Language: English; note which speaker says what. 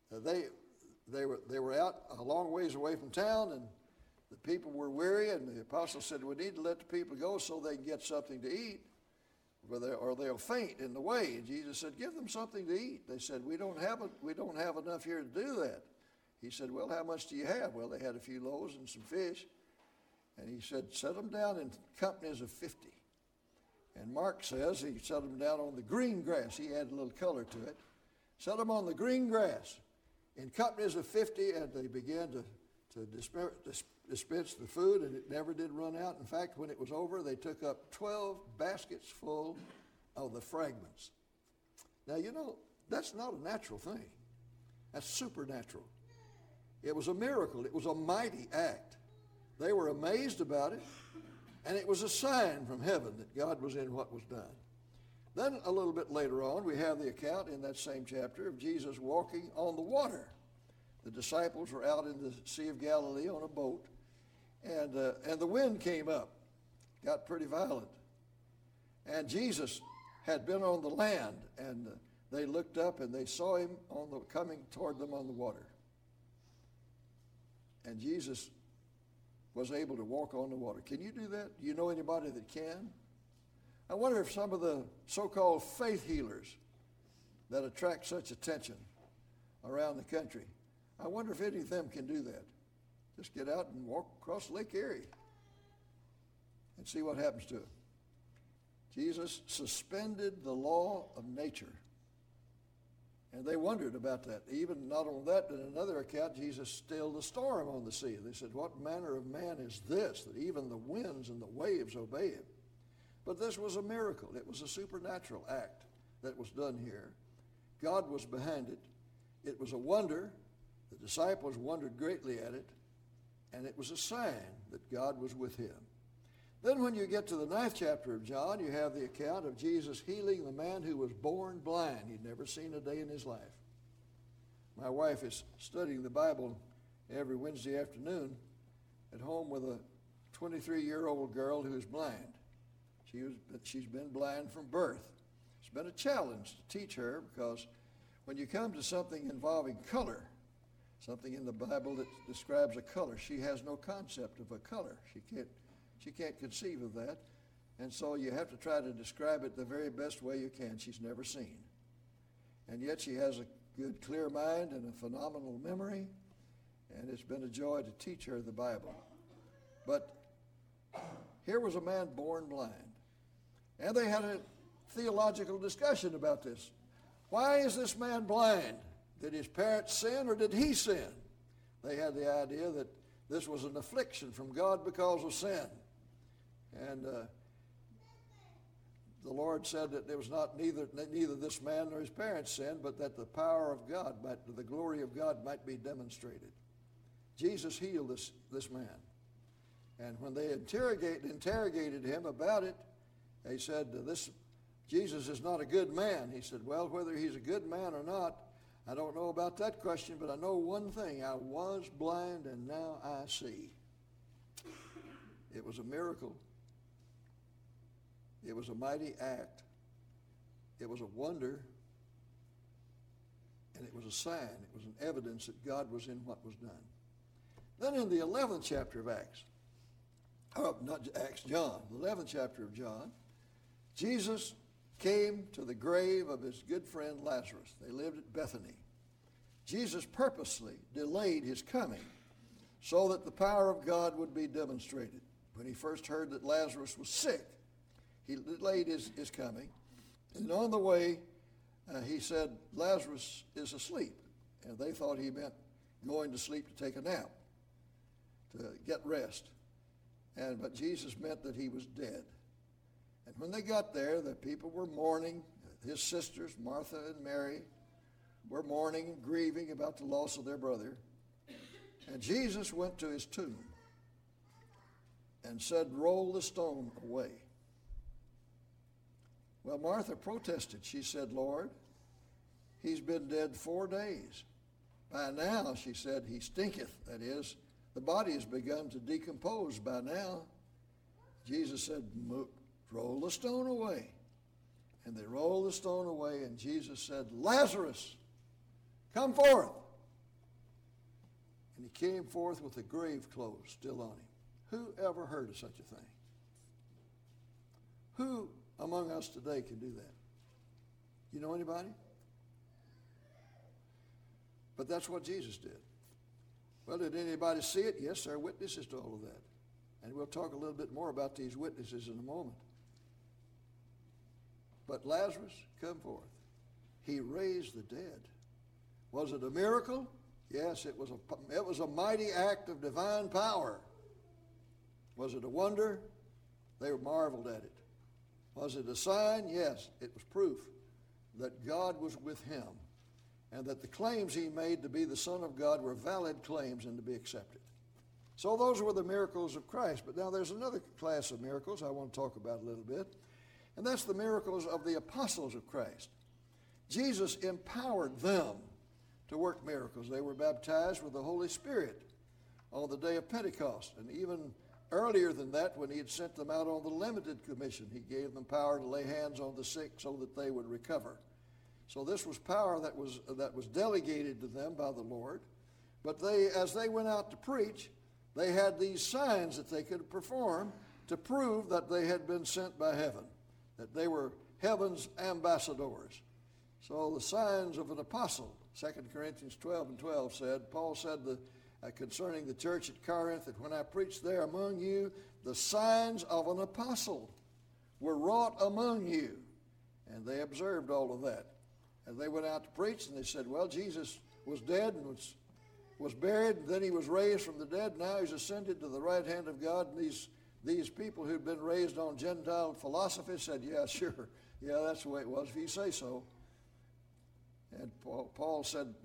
Speaker 1: they were out a long ways away from town, and the people were weary, and the apostles said, we need to let the people go so they can get something to eat, or they'll faint in the way. And Jesus said, give them something to eat. They said, we don't have enough here to do that. He said, well, how much do you have? Well, they had a few loaves and some fish. And he said, set them down in companies of 50. And Mark says he set them down on the green grass. He added a little color to it. Set them on the green grass in companies of 50, and they began to dispense the food, and it never did run out. In fact, when it was over, they took up 12 baskets full of the fragments. Now, you know, that's not a natural thing. That's supernatural. It was a miracle. It was a mighty act. They were amazed about it, and it was a sign from heaven that God was in what was done. Then a little bit later on, we have the account in that same chapter of Jesus walking on the water. The disciples were out in the Sea of Galilee on a boat, and the wind came up, got pretty violent. And Jesus had been on the land, and they looked up and they saw him coming toward them on the water. And Jesus was able to walk on the water. Can you do that? Do you know anybody that can? I wonder if some of the so-called faith healers that attract such attention around the country, I wonder if any of them can do that. Just get out and walk across Lake Erie and see what happens to it. Jesus suspended the law of nature. And they wondered about that. Even not only that, but in another account, Jesus stilled the storm on the sea. They said, what manner of man is this, that even the winds and the waves obey him? But this was a miracle. It was a supernatural act that was done here. God was behind it. It was a wonder. The disciples wondered greatly at it. And it was a sign that God was with him. Then when you get to the 9th chapter of John, you have the account of Jesus healing the man who was born blind. He'd never seen a day in his life. My wife is studying the Bible every Wednesday afternoon at home with a 23-year-old girl who's blind. She's been blind from birth. It's been a challenge to teach her, because when you come to something involving color, something in the Bible that describes a color, she has no concept of a color. She can't conceive of that. And so you have to try to describe it the very best way you can. She's never seen. And yet she has a good, clear mind and a phenomenal memory. And it's been a joy to teach her the Bible. But here was a man born blind. And they had a theological discussion about this. Why is this man blind? Did his parents sin, or did he sin? They had the idea that this was an affliction from God because of sin. And the Lord said that there was neither this man nor his parents sinned, but that the power of God, the glory of God might be demonstrated. Jesus healed this man. And when they interrogated him about it, they said, Jesus is not a good man. He said, well, whether he's a good man or not, I don't know about that question, but I know one thing. I was blind and now I see. It was a miracle. It was a mighty act. It was a wonder. And it was a sign. It was an evidence that God was in what was done. Then in the 11th chapter of John, the 11th chapter of John, Jesus came to the grave of his good friend Lazarus. They lived at Bethany. Jesus purposely delayed his coming so that the power of God would be demonstrated. When he first heard that Lazarus was sick, he delayed his coming. And on the way, he said, Lazarus is asleep. And they thought he meant going to sleep to take a nap, to get rest. But Jesus meant that he was dead. And when they got there, the people were mourning. His sisters, Martha and Mary, were mourning and grieving about the loss of their brother. And Jesus went to his tomb and said, roll the stone away. Well, Martha protested. She said, Lord, he's been dead 4 days. By now, she said, he stinketh. That is, the body has begun to decompose by now. Jesus said, roll the stone away. And they rolled the stone away, and Jesus said, Lazarus, come forth. And he came forth with the grave clothes still on him. Who ever heard of such a thing? Who among us today can do that? You know anybody? But that's what Jesus did. Well, did anybody see it? Yes, there are witnesses to all of that. And we'll talk a little bit more about these witnesses in a moment. But Lazarus, come forth. He raised the dead. Was it a miracle? Yes, it was a mighty act of divine power. Was it a wonder? They marveled at it. Was it a sign? Yes, it was proof that God was with him and that the claims he made to be the Son of God were valid claims and to be accepted. So those were the miracles of Christ. But now there's another class of miracles I want to talk about a little bit, and that's the miracles of the apostles of Christ. Jesus empowered them to work miracles. They were baptized with the Holy Spirit on the day of Pentecost. And even earlier than that, when he had sent them out on the limited commission, he gave them power to lay hands on the sick so that they would recover. So this was power that was delegated to them by the Lord. But as they went out to preach, they had these signs that they could perform to prove that they had been sent by heaven, that they were heaven's ambassadors. So the signs of an apostle, 2 Corinthians 12:12 said, Paul said concerning the church at Corinth, that when I preached there among you, the signs of an apostle were wrought among you. And they observed all of that. And they went out to preach, and they said, well, Jesus was dead and was buried, and then he was raised from the dead. Now he's ascended to the right hand of God. And these people who'd been raised on Gentile philosophy said, yeah, sure. Yeah, that's the way it was, if you say so. And Paul said,